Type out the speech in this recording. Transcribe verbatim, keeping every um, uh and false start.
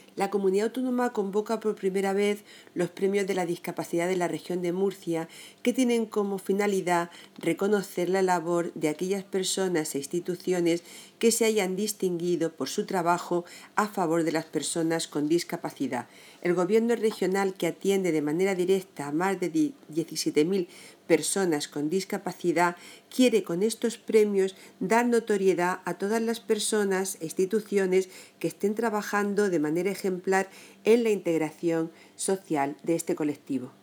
La Comunidad Autónoma convoca por primera vez los premios de la discapacidad de la región de Murcia, que tienen como finalidad reconocer la labor de aquellas personas e instituciones que se hayan distinguido por su trabajo a favor de las personas con discapacidad. El Gobierno regional, que atiende de manera directa a más de diecisiete mil personas con discapacidad, quiere con estos premios dar notoriedad a todas las personas e instituciones que estén trabajando de manera ejemplar en la integración social de este colectivo.